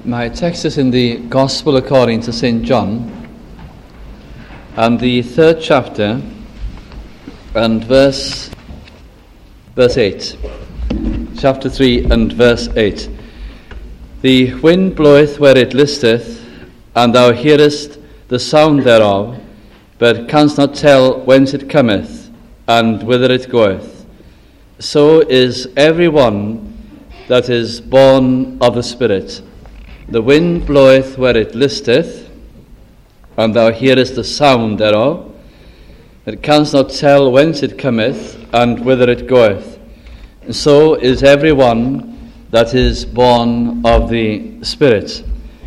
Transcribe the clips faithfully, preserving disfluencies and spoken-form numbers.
My text is in the Gospel according to Saint John, and the third chapter, and verse verse eight. Chapter three and verse eight. The wind bloweth where it listeth, and thou hearest the sound thereof, but canst not tell whence it cometh, and whither it goeth. So is every one that is born of the Spirit. The wind bloweth where it listeth, and thou hearest the sound thereof, but canst not tell whence it cometh, and whither it goeth. And so is every one that is born of the Spirit.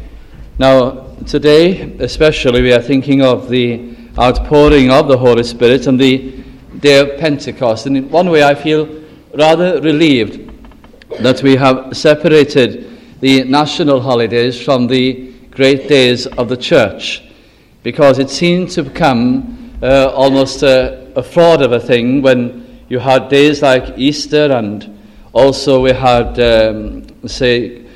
Now, today especially, we are thinking of the outpouring of the Holy Spirit and the day of Pentecost. And in one way, I feel rather relieved that we have separated the national holidays from the great days of the church, because it seemed to become uh, almost a, a fraud of a thing when you had days like Easter, and also we had, um, say,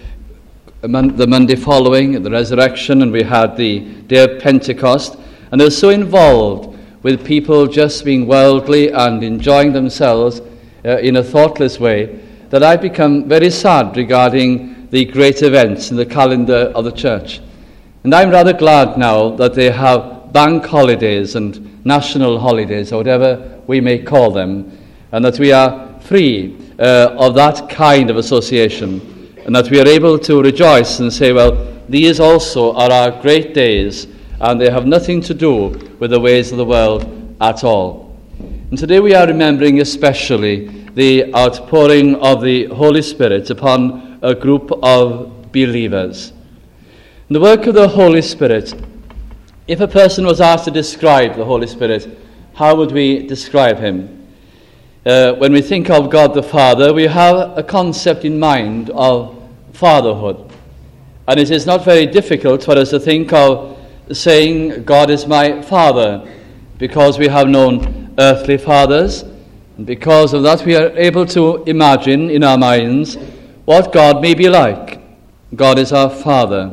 the Monday following, the resurrection, and we had the day of Pentecost, and they were so involved with people just being worldly and enjoying themselves uh, in a thoughtless way, that I become very sad regarding the great events in the calendar of the church. And I'm rather glad now that they have bank holidays and national holidays, or whatever we may call them, and that we are free uh, of that kind of association, and that we are able to rejoice and say, well, these also are our great days, and they have nothing to do with the ways of the world at all. And today we are remembering especially the outpouring of the Holy Spirit upon a group of believers. In the work of the Holy Spirit, if a person was asked to describe the Holy Spirit, how would we describe him? Uh, when we think of God the Father, we have a concept in mind of fatherhood. And it is not very difficult for us to think of saying, God is my Father, because we have known earthly fathers, and because of that we are able to imagine in our minds what God may be like. God is our Father.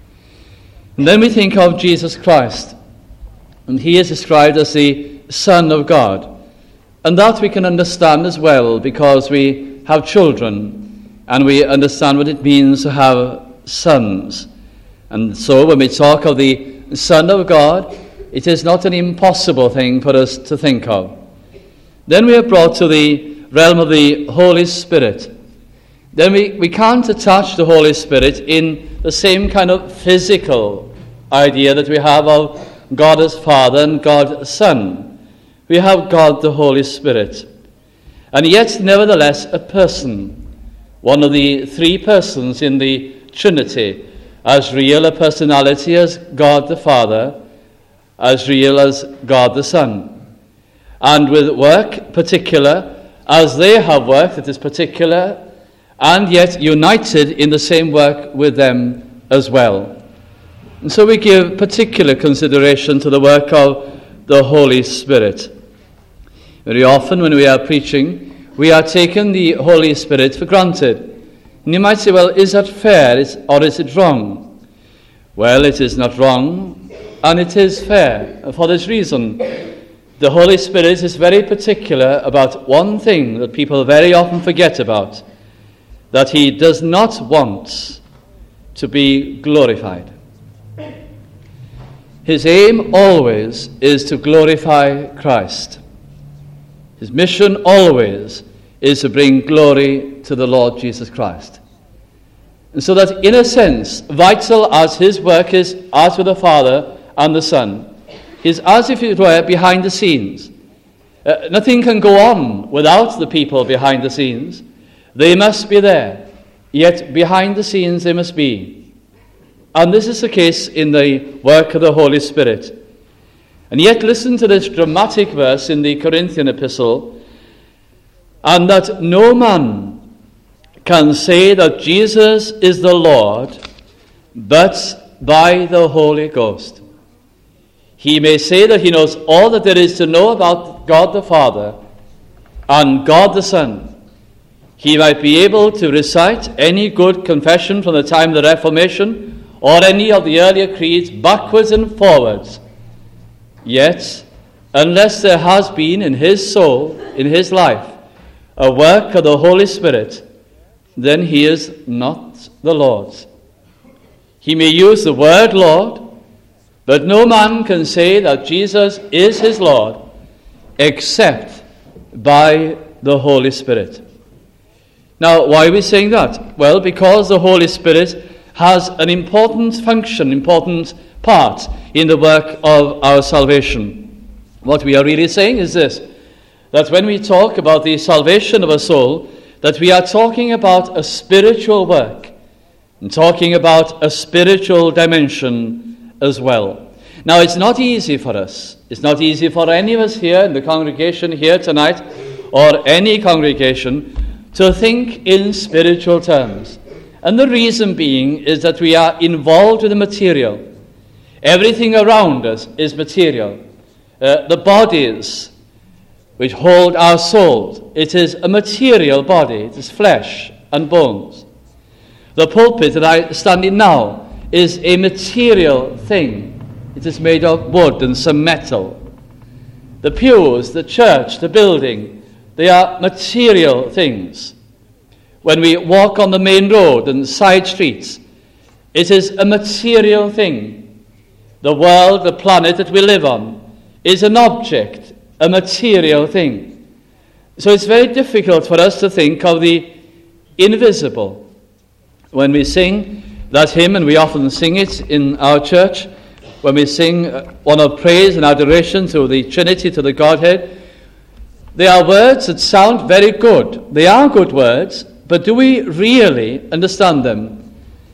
And then we think of Jesus Christ, and he is described as the Son of God. And that we can understand as well, because we have children, and we understand what it means to have sons. And so when we talk of the Son of God, it is not an impossible thing for us to think of. Then we are brought to the realm of the Holy Spirit. Then we, we can't attach the Holy Spirit in the same kind of physical idea that we have of God as Father and God as Son. We have God the Holy Spirit. And yet, nevertheless, a person, one of the three persons in the Trinity, as real a personality as God the Father, as real as God the Son. And with work particular, as they have work that is particular, and yet united in the same work with them as well. And so we give particular consideration to the work of the Holy Spirit. Very often when we are preaching, we are taking the Holy Spirit for granted. And you might say, well, is that fair, or is it wrong? Well, it is not wrong, and it is fair. And for this reason, the Holy Spirit is very particular about one thing that people very often forget about, that he does not want to be glorified. His aim always is to glorify Christ. His mission always is to bring glory to the Lord Jesus Christ. And so that, in a sense, vital as his work is, as with the Father and the Son, is as if it were behind the scenes. Uh, nothing can go on without the people behind the scenes. They must be there, yet behind the scenes they must be. And this is the case in the work of the Holy Spirit. And yet listen to this dramatic verse in the Corinthian epistle, and that no man can say that Jesus is the Lord but by the Holy Ghost. He may say that he knows all that there is to know about God the Father and God the Son. he might be able to recite any good confession from the time of the Reformation or any of the earlier creeds backwards and forwards. Yet, unless there has been in his soul, in his life, a work of the Holy Spirit, then he is not the Lord's. He may use the word Lord, but no man can say that Jesus is his Lord except by the Holy Spirit. Now, why are we saying that? Well, because the Holy Spirit has an important function, important part in the work of our salvation. What we are really saying is this, that when we talk about the salvation of a soul, that we are talking about a spiritual work and talking about a spiritual dimension as well. Now, it's not easy for us. It's not easy for any of us here in the congregation here tonight or any congregation to think in spiritual terms. And the reason being is that we are involved with the material. Everything around us is material. Uh, the bodies which hold our souls, it is a material body. It is flesh and bones. The pulpit that I stand in now is a material thing. It is made of wood and some metal. The pews, the church, the building, they are material things. When we walk on the main road and side streets, it is a material thing. The world, the planet that we live on, is an object, a material thing. So it's very difficult for us to think of the invisible. When we sing that hymn, and we often sing it in our church, when we sing one of praise and adoration to the Trinity, to the Godhead, they are words that sound very good. They are good words, but do we really understand them?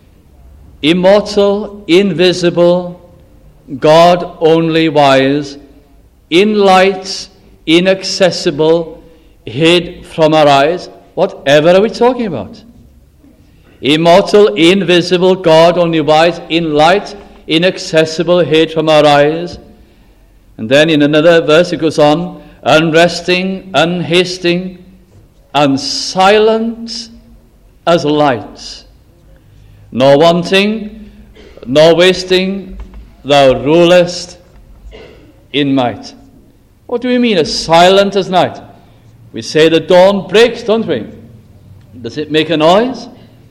Immortal, invisible, God only wise, in light, inaccessible, hid from our eyes. Whatever are we talking about? Immortal, invisible, God only wise, in light, inaccessible, hid from our eyes. And then in another verse it goes on, unresting, unhasting, and silent as light, nor wanting, nor wasting, thou rulest in might. What do we mean, as silent as night? We say the dawn breaks, don't we? Does it make a noise?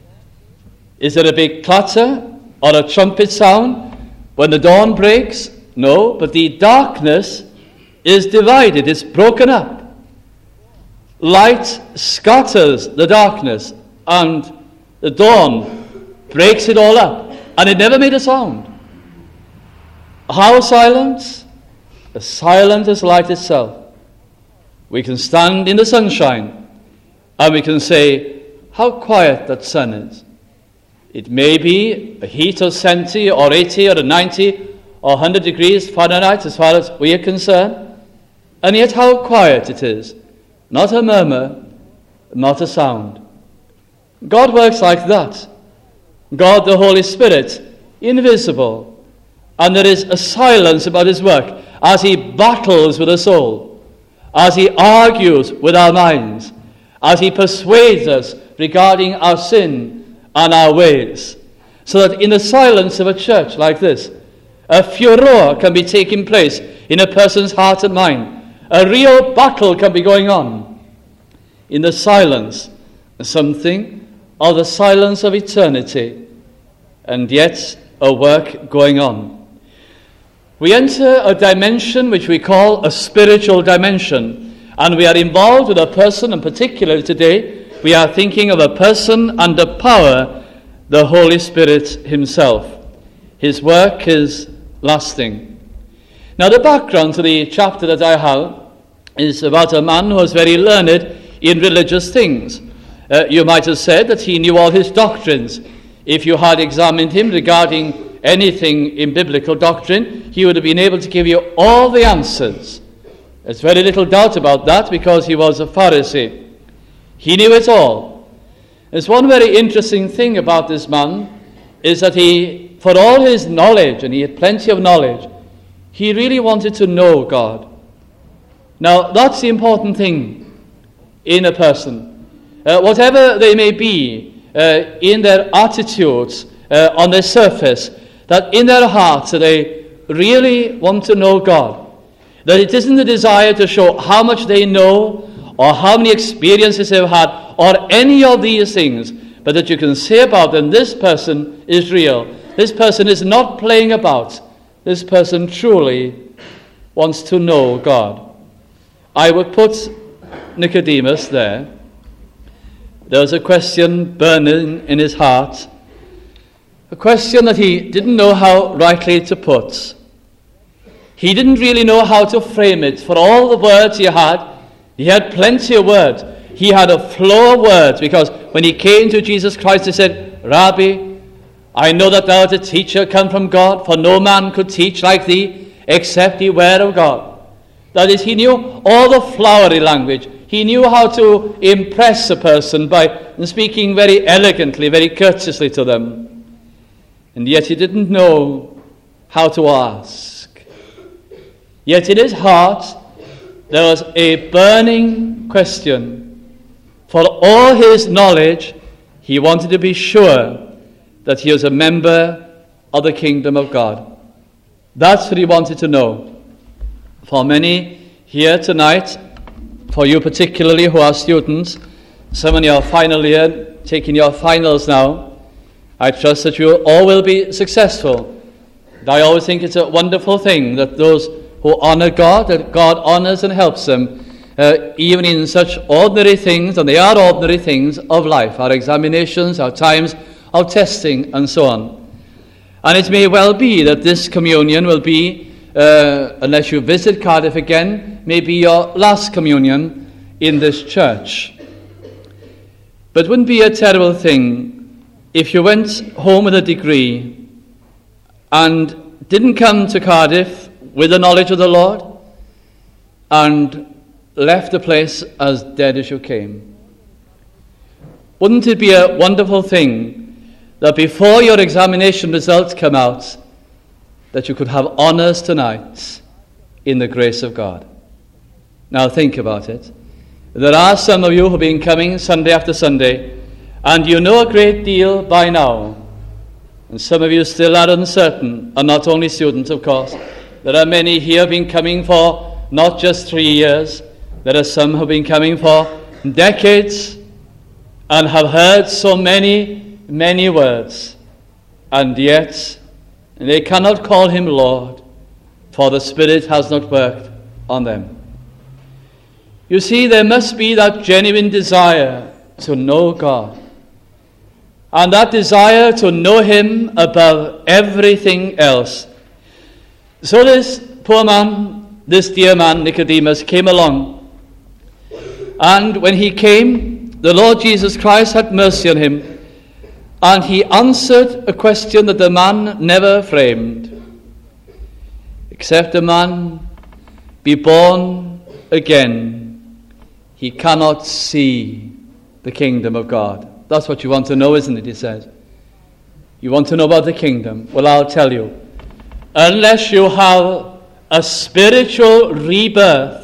Is there a big clatter or a trumpet sound when the dawn breaks? No, but the darkness is divided, it's broken up. Light scatters the darkness, and the dawn breaks it all up, and it never made a sound. How silent? As silent as light itself. We can stand in the sunshine, and we can say, how quiet that sun is. It may be a heat of seventy or eighty or ninety or one hundred degrees Fahrenheit as far as we are concerned, and yet how quiet it is. Not a murmur, not a sound. God works like that. God, the Holy Spirit, invisible. And there is a silence about his work as he battles with the soul, as he argues with our minds, as he persuades us regarding our sin and our ways. So that in the silence of a church like this, a furor can be taking place in a person's heart and mind. A real battle can be going on. In the silence, something of the silence of eternity, and yet a work going on. We enter a dimension which we call a spiritual dimension, and we are involved with a person, and particularly today, we are thinking of a person under power, the Holy Spirit himself. His work is lasting. Now, the background to the chapter that I have is about a man who was very learned in religious things. Uh, you might have said that he knew all his doctrines. If you had examined him regarding anything in biblical doctrine, he would have been able to give you all the answers. There's very little doubt about that, because he was a Pharisee. He knew it all. There's one very interesting thing about this man, is that he, for all his knowledge, and he had plenty of knowledge, he really wanted to know God. Now, that's the important thing in a person. uh, whatever they may be uh, in their attitudes uh, on their surface, that in their hearts they really want to know God. That it isn't the desire to show how much they know or how many experiences they've had or any of these things, but that you can say about them, this person is real. This person is not playing about. This person truly wants to know God. I would put Nicodemus there. There was a question burning in his heart, a question that he didn't know how rightly to put. He didn't really know how to frame it. For all the words he had, he had plenty of words. He had a flow of words, because when he came to Jesus Christ, he said, Rabbi, I know that thou art a teacher come from God, for no man could teach like thee, except he were of God. That is, he knew all the flowery language. He knew how to impress a person by speaking very elegantly, very courteously to them. And yet he didn't know how to ask. Yet in his heart there was a burning question. For all his knowledge, he wanted to be sure that he was a member of the kingdom of God. That's what he wanted to know. For many here tonight, for you particularly who are students, some in your final year, taking your finals now, I trust that you all will be successful. And I always think it's a wonderful thing that those who honor God, that God honors and helps them, uh, even in such ordinary things, and they are ordinary things of life, our examinations, our times of testing, and so on. And it may well be that this communion will be, uh, unless you visit Cardiff again, may be your last communion in this church. But it wouldn't be a terrible thing if you went home with a degree and didn't come to Cardiff with the knowledge of the Lord and left the place as dead as you came. Wouldn't it be a wonderful thing that before your examination results come out, that you could have honours tonight in the grace of God? Now think about it. There are some of you who have been coming Sunday after Sunday, and you know a great deal by now. And some of you still are uncertain, and not only students, of course. There are many here who have been coming for not just three years. There are some who have been coming for decades and have heard so many, many words. And yet, they cannot call him Lord, for the Spirit has not worked on them. You see, there must be that genuine desire to know God. And that desire to know him above everything else. So this poor man, this dear man, Nicodemus, came along. And when he came, the Lord Jesus Christ had mercy on him. And he answered a question that the man never framed. Except a man be born again, he cannot see the kingdom of God. That's what you want to know, isn't it? He says. You want to know about the kingdom? Well, I'll tell you. Unless you have a spiritual rebirth,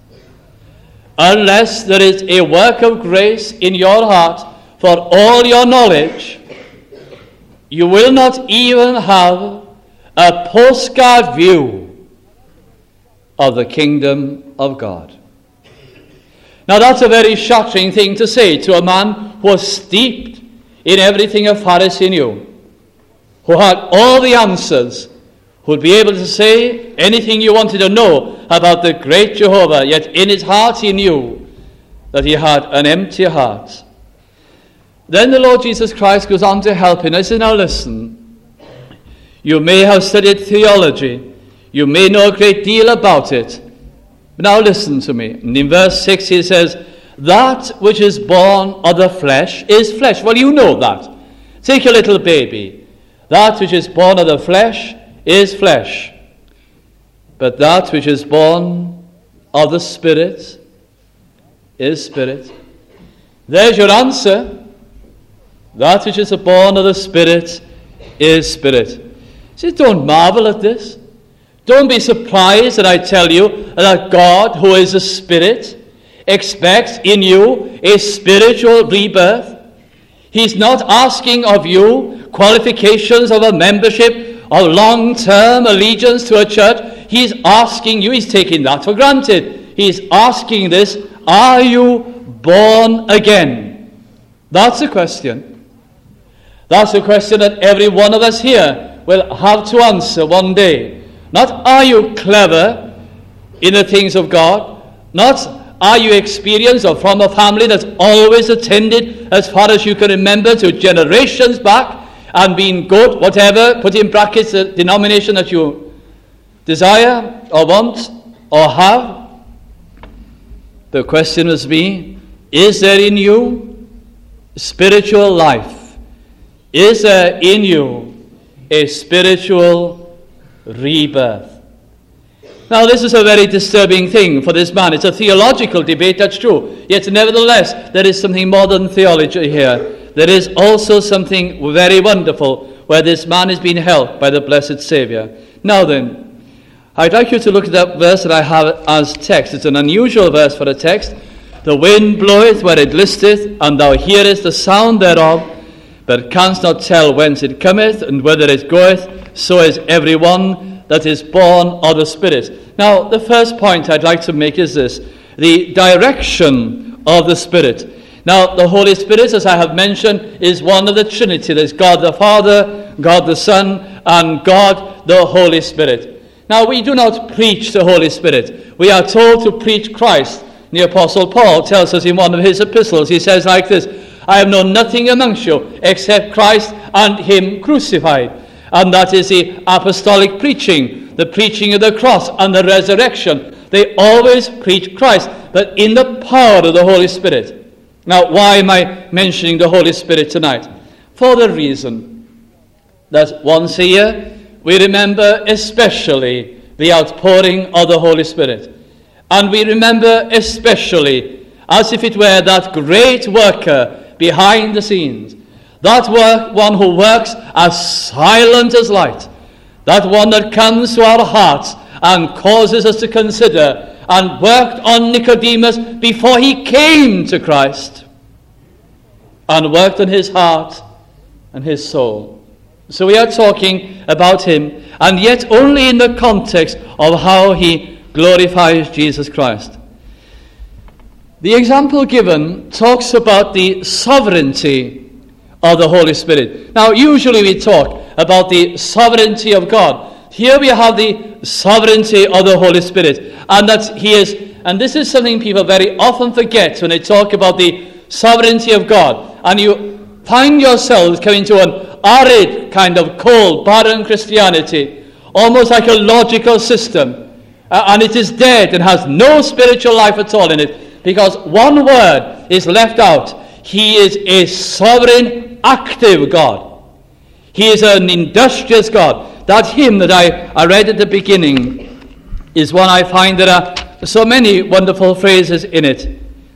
unless there is a work of grace in your heart for all your knowledge, you will not even have a postcard view of the kingdom of God. Now that's a very shattering thing to say to a man who was steeped in everything a Pharisee knew, who had all the answers, who would be able to say anything you wanted to know about the great Jehovah, yet in his heart he knew that he had an empty heart. Then the Lord Jesus Christ goes on to help him. I say, now listen, you may have studied theology, you may know a great deal about it, but now listen to me. And in verse six he says, that which is born of the flesh is flesh. Well, you know that. Take a little baby. That which is born of the flesh is flesh. But that which is born of the Spirit is spirit. There's your answer. That which is born of the Spirit is spirit. See, don't marvel at this. Don't be surprised that I tell you that God, who is a spirit, expects in you a spiritual rebirth. He's not asking of you qualifications of a membership or long-term allegiance to a church. He's asking you, he's taking that for granted. He's asking this, are you born again? That's the question. That's the question that every one of us here will have to answer one day. Not are you clever in the things of God, not are you experienced or from a family that's always attended as far as you can remember to generations back and been good, whatever, put in brackets the denomination that you desire or want or have. The question must be, is there in you spiritual life? Is there in you a spiritual rebirth? Now, this is a very disturbing thing for this man. It's a theological debate, that's true. Yet, nevertheless, there is something more than theology here. There is also something very wonderful where this man is being helped by the blessed Saviour. Now then, I'd like you to look at that verse that I have as text. It's an unusual verse for a text. The wind bloweth where it listeth, and thou hearest the sound thereof, but canst not tell whence it cometh, and whither it goeth. So is every one that is born of the Spirit. Now, the first point I'd like to make is this: the direction of the Spirit. Now, the Holy Spirit, as I have mentioned, is one of the Trinity. There's God the Father, God the Son, and God the Holy Spirit. Now, we do not preach the Holy Spirit. We are told to preach Christ. The Apostle Paul tells us in one of his epistles, he says like this, I have known nothing amongst you except Christ and him crucified. And that is the apostolic preaching, the preaching of the cross and the resurrection. They always preach Christ, but in the power of the Holy Spirit. Now, why am I mentioning the Holy Spirit tonight? For the reason that once a year we remember especially the outpouring of the Holy Spirit. And we remember especially, as if it were that great worker behind the scenes, that work, one who works as silent as light, that one that comes to our hearts and causes us to consider and worked on Nicodemus before he came to Christ, and worked on his heart and his soul. So we are talking about him, and yet only in the context of how he glorifies Jesus Christ. The example given talks about the sovereignty of the Holy Spirit. Now, usually we talk about the sovereignty of God. Here we have the sovereignty of the Holy Spirit, and that he is, and this is something people very often forget when they talk about the sovereignty of God, and you find yourselves coming to an arid kind of cold, barren Christianity, almost like a logical system, uh, and it is dead and has no spiritual life at all in it, because one word is left out. He is a sovereign, active God. He is an industrious God. That hymn that I, I read at the beginning is one I find there are so many wonderful phrases in it.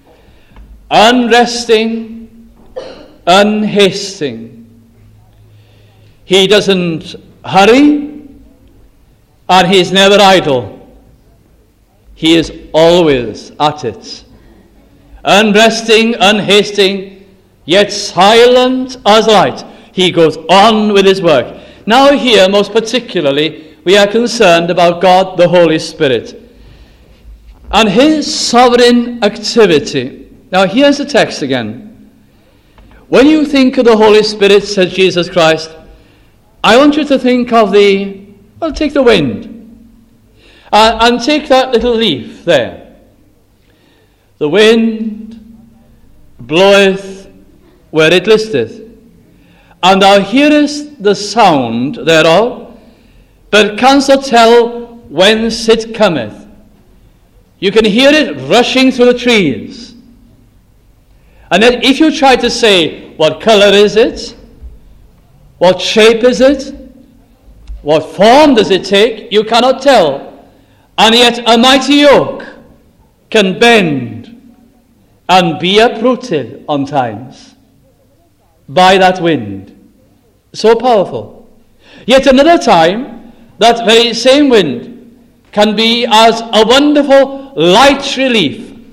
Unresting, unhasting. He doesn't hurry, and he is never idle. He is always at it. Unresting, unhasting, yet silent as light. He goes on with his work. Now here, most particularly, we are concerned about God, the Holy Spirit, and his sovereign activity. Now here's the text again. When you think of the Holy Spirit, said Jesus Christ, I want you to think of the, well, take the wind. Uh, and take that little leaf there. The wind bloweth where it listeth, and thou hearest the sound thereof, but canst not tell whence it cometh. You can hear it rushing through the trees. And then if you try to say, what color is it? What shape is it? What form does it take? You cannot tell. And yet a mighty oak can bend and be uprooted on times by that wind. So powerful. Yet another time, that very same wind can be as a wonderful light relief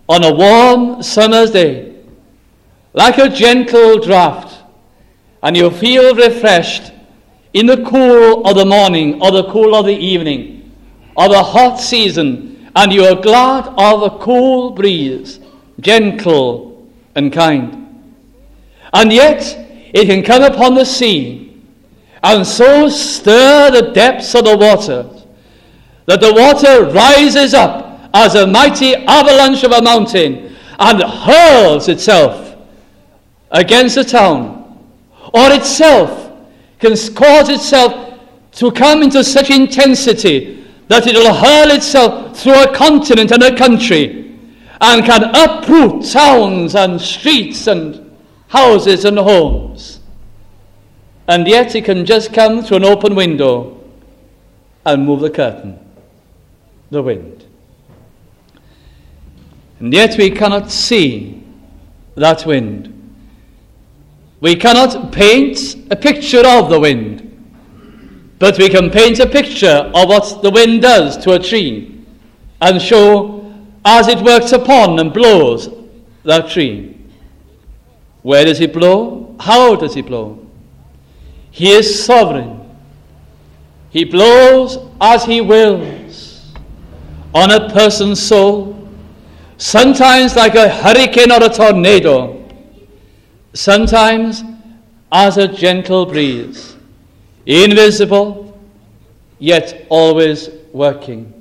on a warm summer's day, like a gentle draught, and you feel refreshed in the cool of the morning or the cool of the evening or the hot season, and you are glad of a cool breeze, gentle and kind. And yet it can come upon the sea and so stir the depths of the water that the water rises up as a mighty avalanche of a mountain and hurls itself against the town, or itself can cause itself to come into such intensity that it will hurl itself through a continent and a country and can uproot towns and streets and houses and homes. And yet it can just come through an open window and move the curtain, the wind. And yet we cannot see that wind. We cannot paint a picture of the wind, but we can paint a picture of what the wind does to a tree and show as it works upon and blows that tree. Where does it blow? How does it blow? He is sovereign. He blows as he wills on a person's soul, sometimes like a hurricane or a tornado, sometimes as a gentle breeze, invisible, yet always working.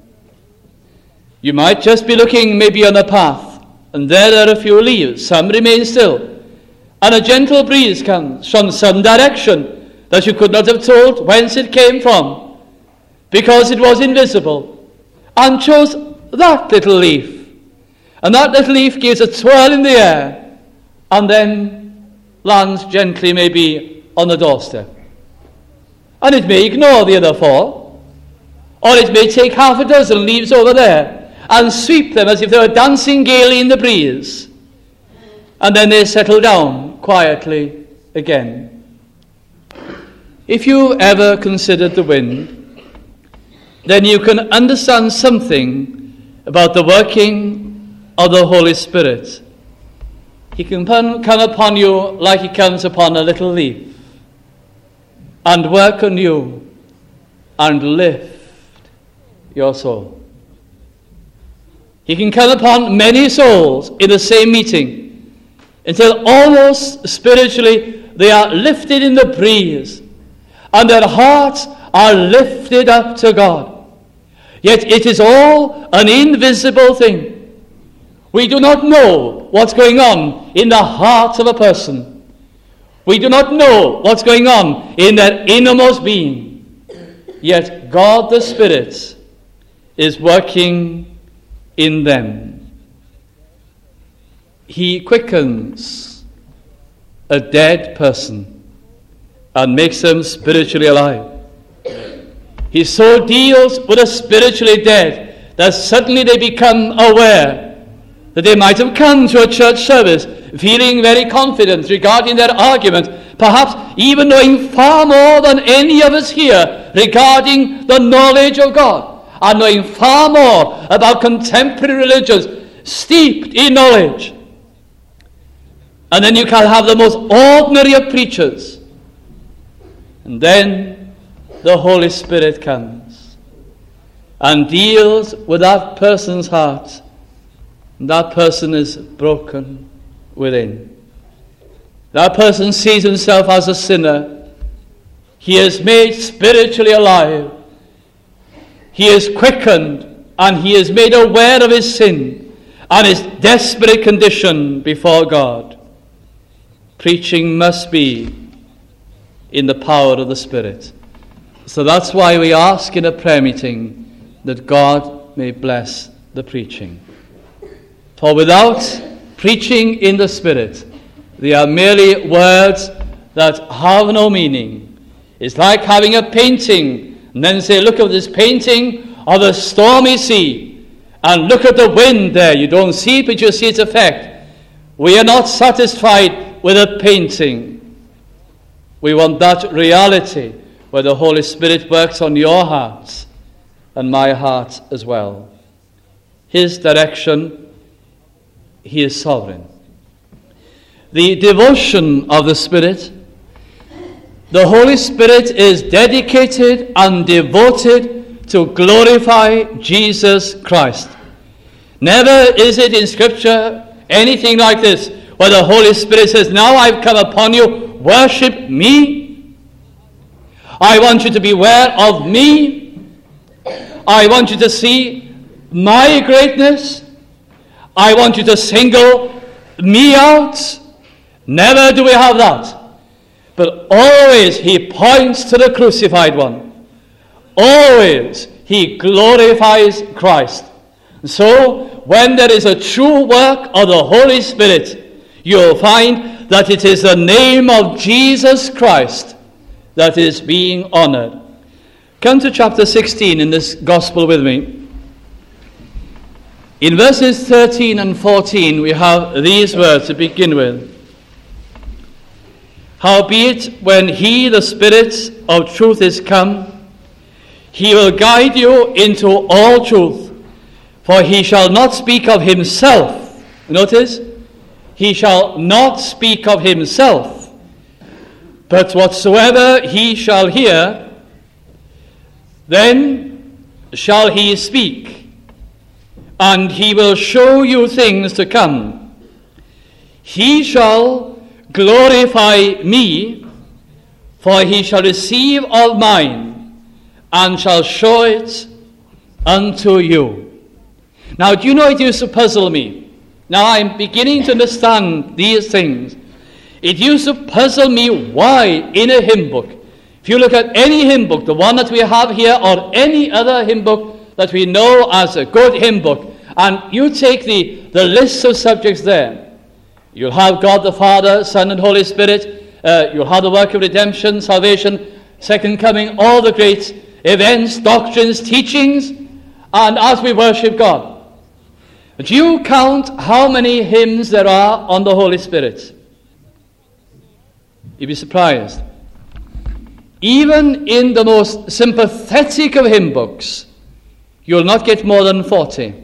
You might just be looking maybe on a path, and there are a few leaves, some remain still, and a gentle breeze comes from some direction that you could not have told whence it came from, because it was invisible, and chose that little leaf. And that little leaf gives a twirl in the air, and then lands gently maybe on the doorstep. And it may ignore the other four, or it may take half a dozen leaves over there and sweep them as if they were dancing gaily in the breeze. And then they settle down quietly again. If you ever considered the wind, then you can understand something about the working of the Holy Spirit. He can come upon you like he comes upon a little leaf and work on you and lift your soul. He can come upon many souls in the same meeting until almost spiritually they are lifted in the breeze and their hearts are lifted up to God. Yet it is all an invisible thing. We do not know what's going on in the heart of a person. We do not know what's going on in their innermost being. Yet God the Spirit is working in them. He quickens a dead person and makes them spiritually alive. He so deals with the spiritually dead that suddenly they become aware that they might have come to a church service feeling very confident regarding their argument, perhaps even knowing far more than any of us here regarding the knowledge of God, and knowing far more about contemporary religions steeped in knowledge. And then you can have the most ordinary of preachers. And then the Holy Spirit comes and deals with that person's heart. And that person is broken within. That person sees himself as a sinner. He is made spiritually alive. He is quickened and he is made aware of his sin and his desperate condition before God. Preaching must be in the power of the Spirit. So that's why we ask in a prayer meeting that God may bless the preaching. For without preaching in the Spirit, they are merely words that have no meaning. It's like having a painting and then say, look at this painting of a stormy sea, and look at the wind there. You don't see it, but you see its effect. We are not satisfied with a painting. We want that reality where the Holy Spirit works on your hearts and my heart as well. His direction, he is sovereign. The devotion of the Spirit, the Holy Spirit is dedicated and devoted to glorify Jesus Christ. Never is it in Scripture anything like this, where the Holy Spirit says, now I've come upon you, worship me. I want you to beware of me. I want you to see my greatness. I want you to single me out. Never do we have that. But always he points to the crucified one. Always he glorifies Christ. So when there is a true work of the Holy Spirit, you'll find that it is the name of Jesus Christ that is being honored. Come to chapter sixteen in this gospel with me. In verses thirteen and fourteen, we have these words to begin with. Howbeit, when he, the Spirit of truth, is come, he will guide you into all truth, for he shall not speak of himself. Notice, he shall not speak of himself, but whatsoever he shall hear, then shall he speak, and he will show you things to come. He shall glorify me, for he shall receive of mine, and shall show it unto you. Now, do you know, it used to puzzle me. Now I'm beginning to understand these things. It used to puzzle me why in a hymn book, if you look at any hymn book, the one that we have here or any other hymn book that we know as a good hymn book, and you take the, the list of subjects there, you'll have God the Father, Son, and Holy Spirit. Uh, you'll have the work of redemption, salvation, second coming, all the great events, doctrines, teachings, and as we worship God. Do you count how many hymns there are on the Holy Spirit? You'd be surprised. Even in the most sympathetic of hymn books, you'll not get more than forty.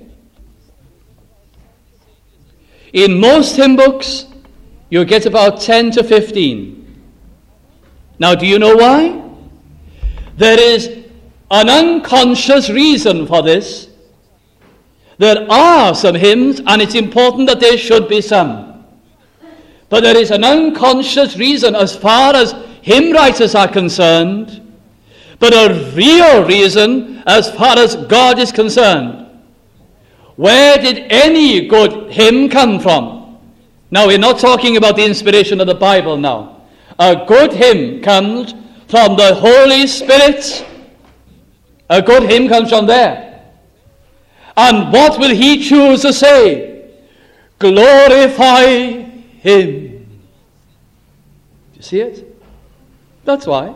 In most hymn books, you'll get about ten to fifteen. Now, do you know why? There is an unconscious reason for this. There are some hymns, and it's important that there should be some. But there is an unconscious reason as far as hymn writers are concerned, but a real reason as far as God is concerned. Where did any good hymn come from? Now, we're not talking about the inspiration of the Bible now. A good hymn comes from the Holy Spirit. A good hymn comes from there. And what will he choose to say? Glorify him. Do you see it? That's why.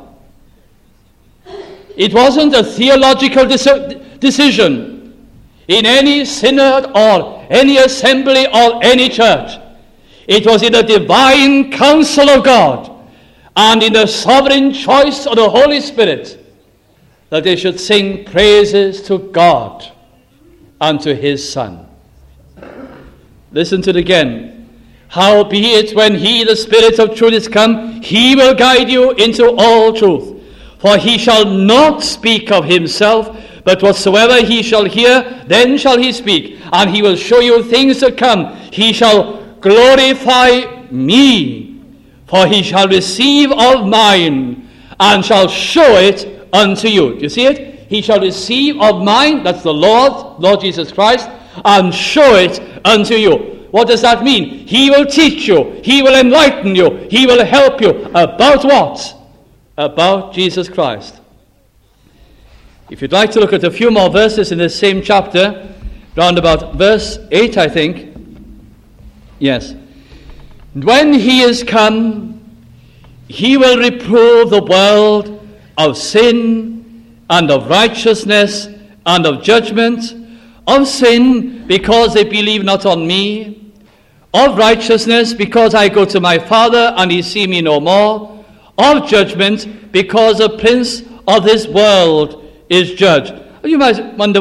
It wasn't a theological deci- decision in any synod or any assembly or any church. It was in the divine counsel of God and in the sovereign choice of the Holy Spirit that they should sing praises to God and to his Son. Listen to it again. Howbeit, when he, the Spirit of truth, is come, he will guide you into all truth. For he shall not speak of himself, but whatsoever he shall hear, then shall he speak, and he will show you things to come. He shall glorify me, for he shall receive of mine, and shall show it unto you. Do you see it? He shall receive of mine, that's the Lord, Lord Jesus Christ, and show it unto you. What does that mean? He will teach you, he will enlighten you, he will help you. About what? About Jesus Christ. If you'd like to look at a few more verses in this same chapter, round about verse eight, I think. Yes. When he is come, he will reprove the world of sin and of righteousness and of judgment. Of sin, because they believe not on me. Of righteousness, because I go to my Father and he see me no more. Of judgment, because the prince of this world is judged. You might wonder, well,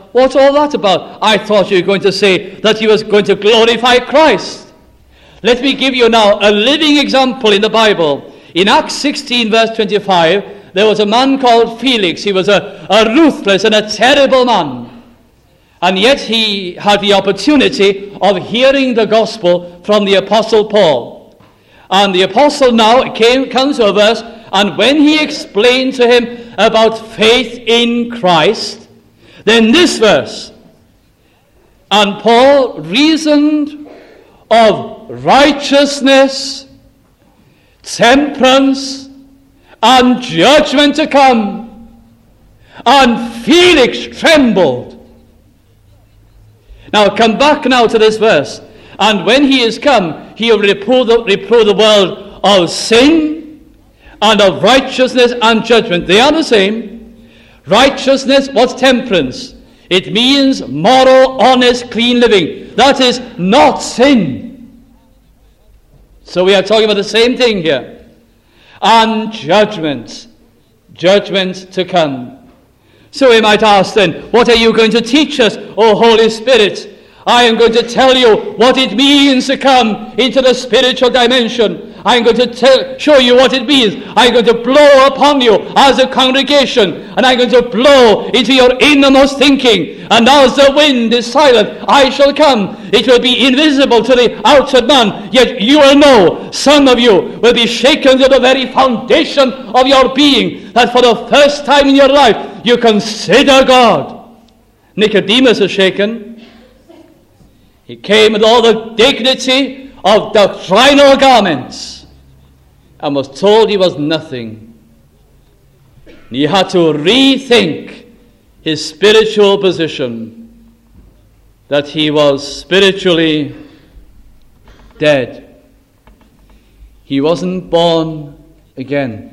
what's all that about? I thought you were going to say that he was going to glorify Christ. Let me give you now a living example in the Bible. In Acts sixteen, verse twenty-five, there was a man called Felix. He was a, a ruthless and a terrible man. And yet he had the opportunity of hearing the gospel from the Apostle Paul. And the Apostle now came, comes to a verse, and when he explained to him about faith in Christ, then this verse, and Paul reasoned of righteousness, temperance, and judgment to come, and Felix trembled. Now come back now to this verse. And when he is come, he will reprove the, reprove the world of sin and of righteousness and judgment. They are the same. Righteousness, what's temperance? It means moral, honest, clean living. That is not sin. So we are talking about the same thing here. And judgment. Judgment to come. So we might ask then, what are you going to teach us, O Holy Spirit? I am going to tell you what it means to come into the spiritual dimension. I am going to tell, show you what it means. I am going to blow upon you as a congregation, and I am going to blow into your innermost thinking. And as the wind is silent, I shall come. It will be invisible to the outward man, yet you will know. Some of you will be shaken to the very foundation of your being, that for the first time in your life, you consider God. Nicodemus is shaken. He came with all the dignity of doctrinal garments and was told he was nothing. He had to rethink his spiritual position, that he was spiritually dead. He wasn't born again.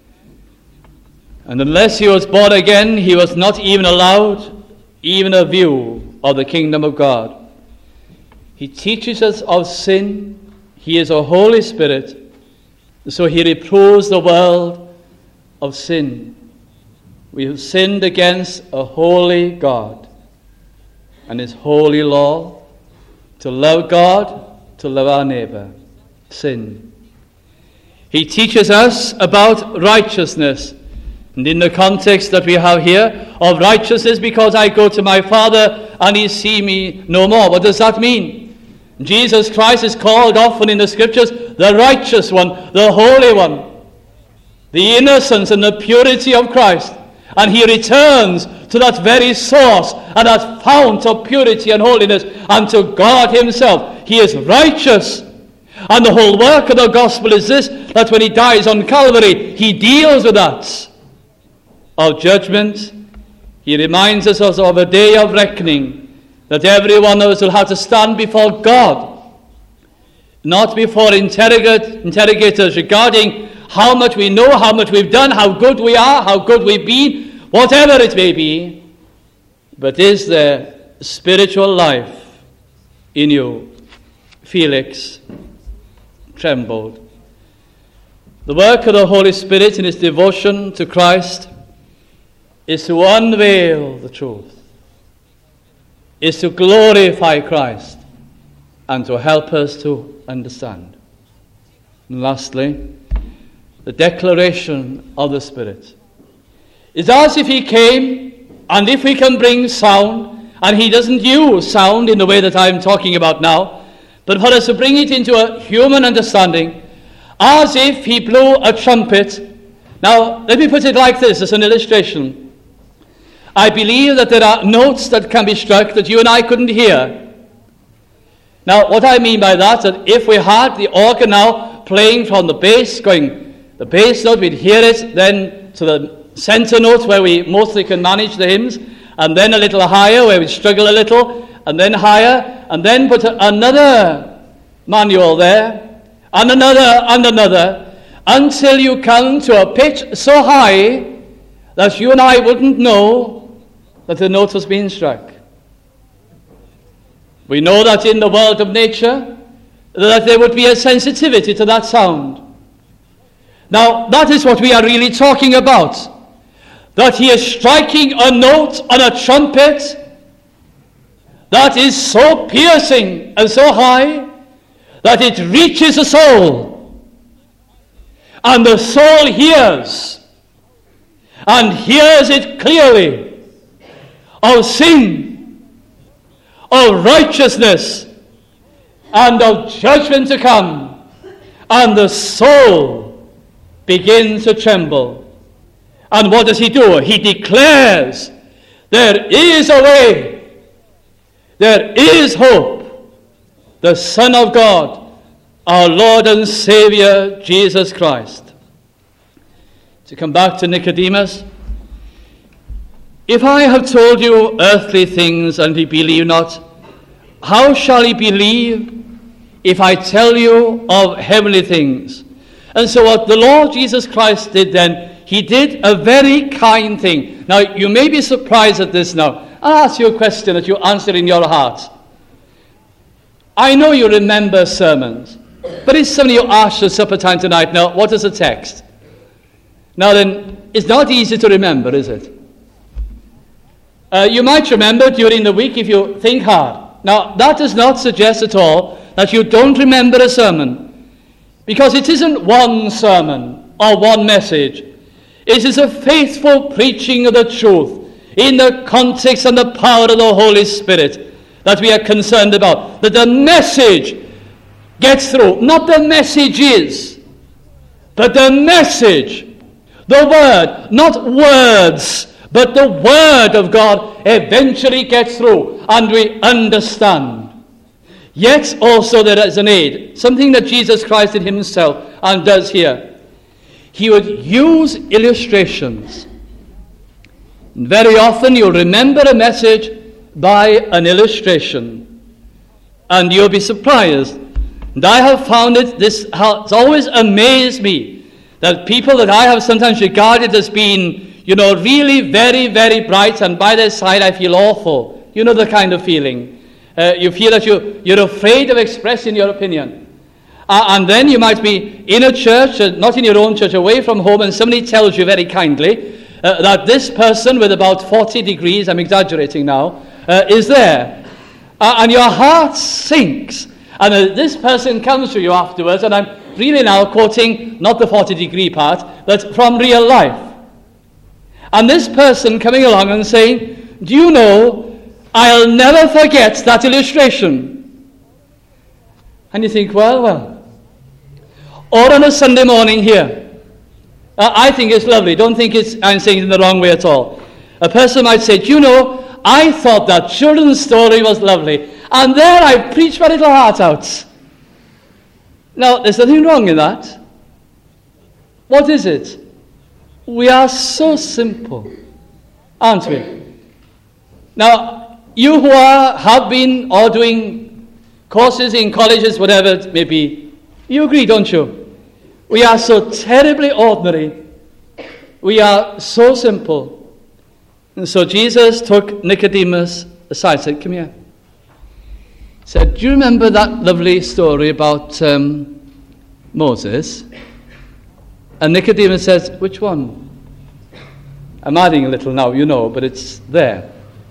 And unless he was born again, he was not even allowed even a view of the kingdom of God. He teaches us of sin. He is a Holy Spirit. So he reproves the world of sin. We have sinned against a holy God and his holy law, to love God, to love our neighbor. Sin. He teaches us about righteousness. And in the context that we have here of righteousness, because I go to my Father and he see me no more. What does that mean? Jesus Christ is called often in the scriptures the righteous one, the holy one, the innocence and the purity of Christ. And he returns to that very source and that fount of purity and holiness, and to God himself. He is righteous. And the whole work of the gospel is this, that when he dies on Calvary, he deals with that. Of judgment, he reminds us of a day of reckoning, that every one of us will have to stand before God, not before interrogate, interrogators regarding how much we know, how much we've done, how good we are, how good we've been, whatever it may be, but is there spiritual life in you? Felix trembled. The work of the Holy Spirit in his devotion to Christ is to unveil the truth, is to glorify Christ, and to help us to understand. And lastly, the declaration of the Spirit. It's as if he came, and if we can bring sound, and he doesn't use sound in the way that I'm talking about now, but for us to bring it into a human understanding, as if he blew a trumpet. Now, let me put it like this as an illustration. I believe that there are notes that can be struck that you and I couldn't hear. Now, what I mean by that, that if we had the organ now playing from the bass, going the bass note, we'd hear it, then to the center note where we mostly can manage the hymns, and then a little higher where we struggle a little, and then higher, and then put another manual there, and another, and another, until you come to a pitch so high that you and I wouldn't know that the note was being struck. We know that in the world of nature, that there would be a sensitivity to that sound. Now, that is what we are really talking about. That he is striking a note on a trumpet, that is so piercing and so high that it reaches the soul. And the soul hears, and hears it clearly, of sin, of righteousness, and of judgment to come. And the soul begins to tremble. And what does he do? He declares, there is a way, there is hope. The Son of God, our Lord and Savior, Jesus Christ. To come back to Nicodemus, if I have told you earthly things and ye believe not, how shall ye believe if I tell you of heavenly things? And so what the Lord Jesus Christ did then, he did a very kind thing. Now, you may be surprised at this now. I'll ask you a question that you answer in your heart. I know you remember sermons, but if somebody you asked at supper time tonight, now, what is the text? Now then, it's not easy to remember, is it? Uh, you might remember during the week if you think hard. Now, that does not suggest at all that you don't remember a sermon, because it isn't one sermon or one message. It is a faithful preaching of the truth in the context and the power of the Holy Spirit that we are concerned about. That the message gets through. Not the messages, but the message. The word, not words, but the word of God eventually gets through and we understand. Yet also there is an aid. Something that Jesus Christ did himself and does here. He would use illustrations. Very often you'll remember a message by an illustration. And you'll be surprised. And I have found it, this has always amazed me, that people that I have sometimes regarded as being, you know, really very, very bright, and by their side I feel awful. You know the kind of feeling. Uh, you feel that you, you're afraid of expressing your opinion. Uh, and then you might be in a church, uh, not in your own church, away from home, and somebody tells you very kindly uh, that this person with about forty degrees, I'm exaggerating now, uh, is there. Uh, and your heart sinks. And uh, this person comes to you afterwards, and I'm really now quoting not the forty degree part, but from real life. And this person coming along and saying, do you know, I'll never forget that illustration. And you think, well, well. Or on a Sunday morning here. Uh, I think it's lovely. Don't think it's I'm saying it in the wrong way at all. A person might say, do you know, I thought that children's story was lovely. And there I preached my little heart out. Now, there's nothing wrong in that. What is it? We are so simple, aren't we? Now, you who are, have been or doing courses in colleges, whatever it may be, you agree, don't you? We are so terribly ordinary. We are so simple. And so Jesus took Nicodemus aside and said, come here. He said, do you remember that lovely story about um, Moses? And Nicodemus says, which one? I'm adding a little now, you know, but it's there.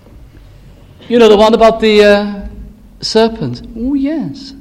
You know, the one about the uh, serpent. Oh, yes.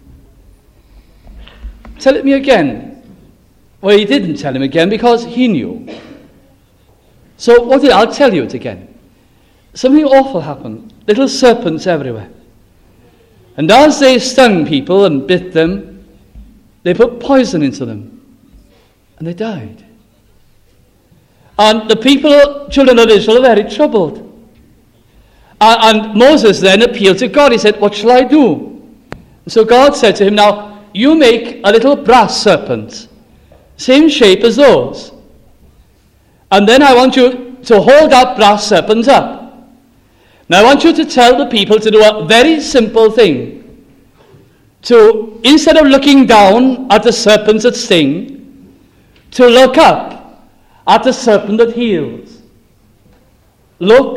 Tell it me again. Well, he didn't tell him again because he knew. So what did I'll tell you it again. Something awful happened. Little serpents everywhere. And as they stung people and bit them, they put poison into them. And they died. And the people, children of Israel, are very troubled. And, and Moses then appealed to God. He said, what shall I do? And so God said to him, now, you make a little brass serpent, same shape as those. And then I want you to hold that brass serpent up. Now I want you to tell the people to do a very simple thing. To, instead of looking down at the serpents that sting, to look up at the serpent that heals. Look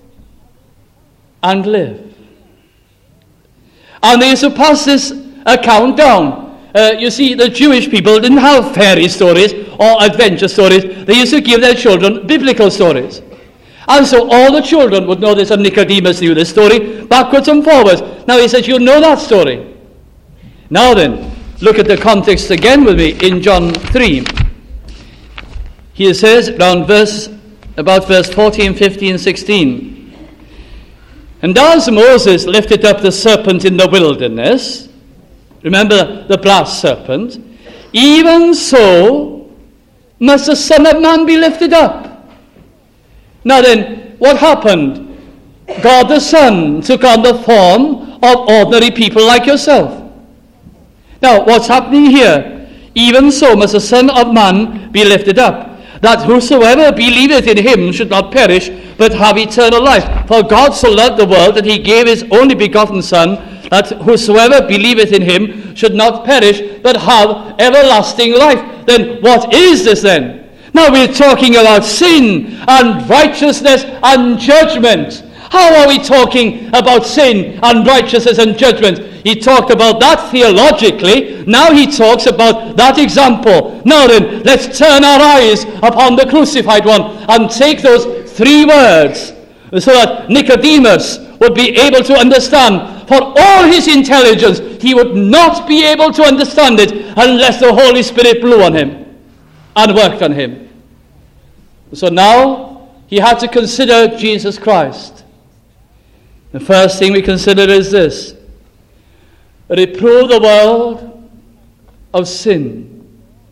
and live. And they used to pass this account down. Uh, you see, the Jewish people didn't have fairy stories or adventure stories. They used to give their children biblical stories. And so all the children would know this, and Nicodemus knew this story backwards and forwards. Now he says, you know that story. Now then, look at the context again with me in John three. He says, around verse, about verse fourteen, fifteen, sixteen. And as Moses lifted up the serpent in the wilderness, remember the brass serpent, even so must the Son of Man be lifted up. Now then, what happened? God the Son took on the form of ordinary people like yourself. Now, what's happening here? Even so must the Son of Man be lifted up, that whosoever believeth in him should not perish, but have eternal life. For God so loved the world that he gave his only begotten Son, that whosoever believeth in him should not perish, but have everlasting life. Then what is this then? Now we're talking about sin and righteousness and judgment. How are we talking about sin and righteousness and judgment? He talked about that theologically. Now he talks about that example. Now then, let's turn our eyes upon the crucified one and take those three words so that Nicodemus would be able to understand. For all his intelligence, he would not be able to understand it unless the Holy Spirit blew on him and worked on him. So now he had to consider Jesus Christ. The first thing we consider is this: reprove the world of sin.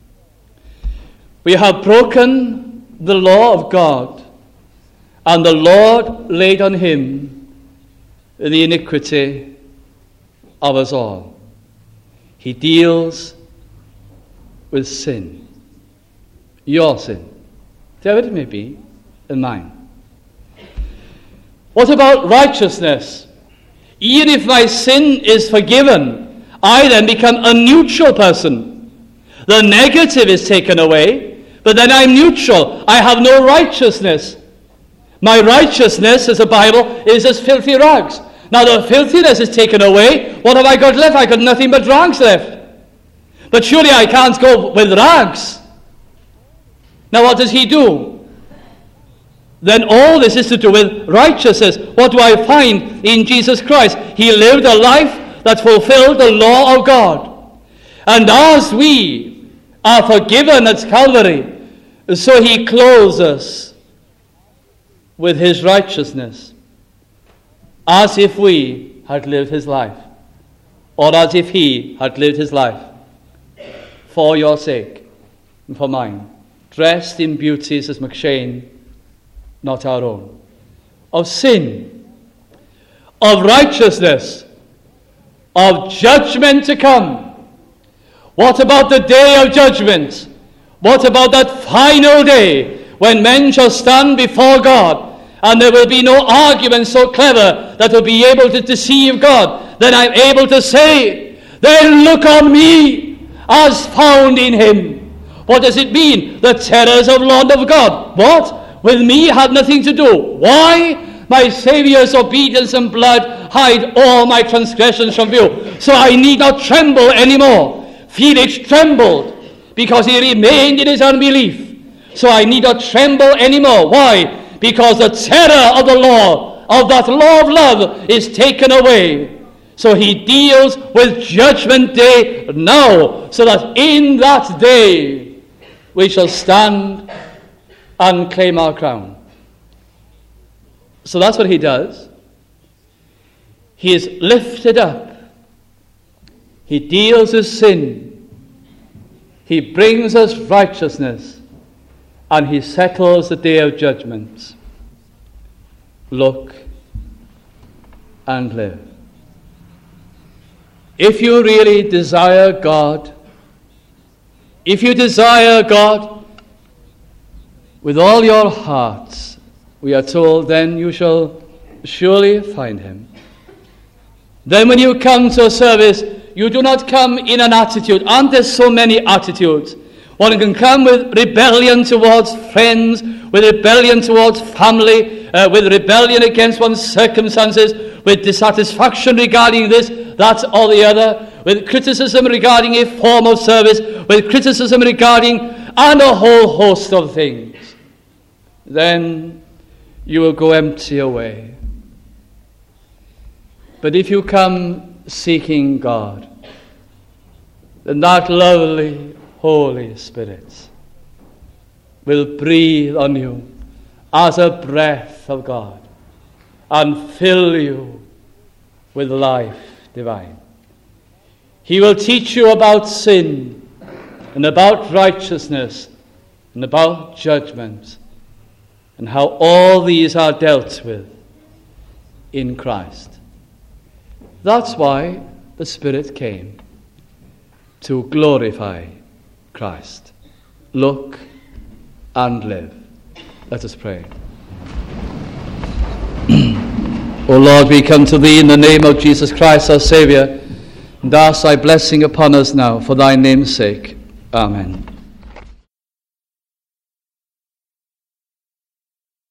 We have broken the law of God, and the Lord laid on him the iniquity of us all. He deals with sin, your sin, whatever it may be, and mine. What about righteousness? Even if my sin is forgiven, I then become a neutral person. The negative is taken away, but then I'm neutral. I have no righteousness. My righteousness, as the Bible, is as filthy rags. Now the filthiness is taken away. What have I got left? I got nothing but rags left. But surely I can't go with rags. Now what does he do? Then all this is to do with righteousness. What do I find in Jesus Christ? He lived a life that fulfilled the law of God. And as we are forgiven at Calvary, so he clothes us with his righteousness, as if we had lived his life, or as if he had lived his life for your sake and for mine, dressed in beauty, says McShane, not our own. Of sin, of righteousness, of judgment to come. What about the day of judgment? What about that final day when men shall stand before God, and there will be no argument so clever that will be able to deceive God? Then I'm able to say, then look on me as found in him. What does it mean? The terrors of Lord of God. What? With me had nothing to do. Why? My Saviour's obedience and blood hide all my transgressions from view. So I need not tremble anymore. Felix trembled because he remained in his unbelief. So I need not tremble anymore. Why? Because the terror of the law, of that law of love, is taken away. So he deals with judgment day now, so that in that day we shall stand and claim our crown. So that's what he does. He is lifted up. He deals with sin. He brings us righteousness. And he settles the day of judgment. Look and live. If you really desire God, if you desire God with all your hearts, we are told, then you shall surely find him. Then when you come to a service, you do not come in an attitude. Aren't there so many attitudes? One can come with rebellion towards friends, with rebellion towards family, uh, with rebellion against one's circumstances, with dissatisfaction regarding this, that, or the other, with criticism regarding a form of service, with criticism regarding, and a whole host of things. Then you will go empty away. But if you come seeking God, then that lovely Holy Spirit will breathe on you as a breath of God and fill you with life divine. He will teach you about sin and about righteousness and about judgment and how all these are dealt with in Christ. That's why the Spirit came, to glorify Christ. Look and live. Let us pray. O Lord, we come to Thee in the name of Jesus Christ, our Saviour, and ask Thy blessing upon us now for Thy name's sake. Amen.